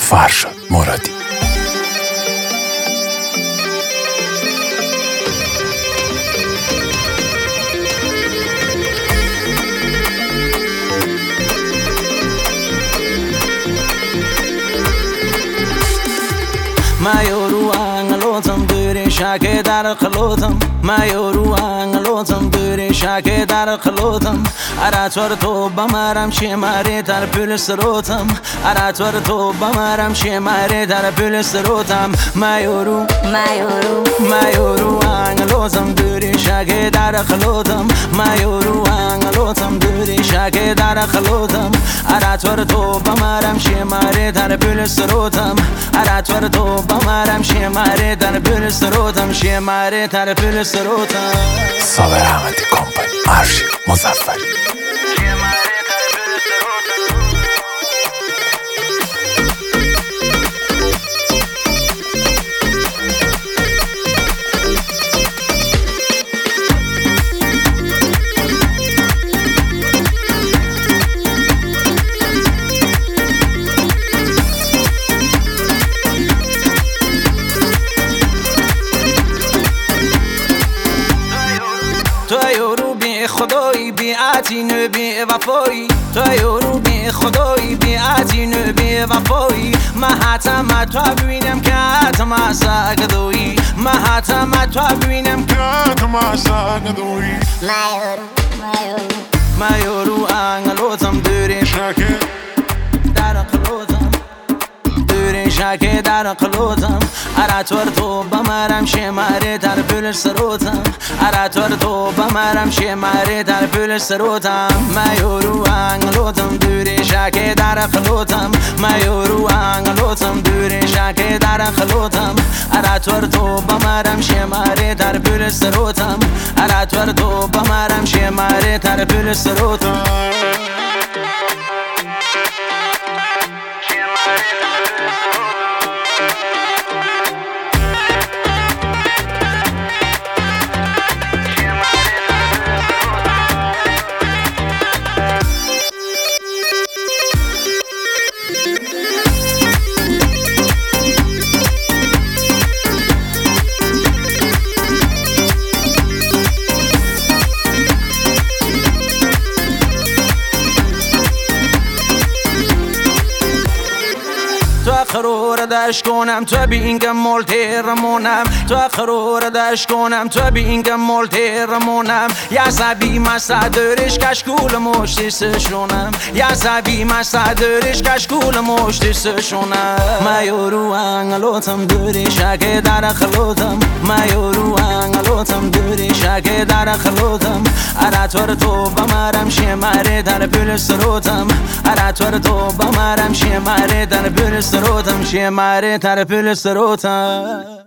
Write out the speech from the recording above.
فرشاد مرادی. مایورو انگلوتم دوری شاکه در خلوتم مایورو انگلوتم دوری شاکه در خلوتم اراتور تو بمارم شماره در پول سروتم اراتور تو بمارم شماره در پول سروتم مایورو انگلوتم دوری شاکه در خلوتم مایورو انگلوتم دوری شاکه در خلوتم اراتور تو بمارم شماره در پول سروتم اراتور تو بمارم شماره در پول سروتم شماره در پول سروتم صابر احمدی کمپانی ارشیو مظفری. تو یورو بی خدایی بی عتینه بی وفایی تو یورو بی خدایی بی عتینه بی وفایی محتم تو ببینم که حتما ساگدویی محتم تو ببینم که حتما ساگدویی مایورو انگلوتم دوری شاکه در قلوتم دوری شاکه در قلوتم اراتور تو بمارم شماره در پول سروتم اراتور تو بمارم شماره در پول سروتم مایورو انگلوتم دوری شاکه در قلوتم مایورو انگلوتم دوری شاکه در قلوتم اراتور تو بمارم شماره در پول سروتم اراتور تو بمارم شماره در پول سروتم تو قرار داشت کنم تو بینگم مولتیرمونم تو قرار داشت کنم تو بینگم مولتیرمونم یا سبی مسادرش کشکول مشتی سشونم یا سبی مسادرش کشکول مشتی سشونم مایورو انگلوتم دوری شاکه در خلوتم مایورو انگلوتم دوری شاکه در خلوتم اراتور تو بمارم شماره در پول سروتم اراتور تو بمارم شماره در پول سروتم شماره در پول سروتم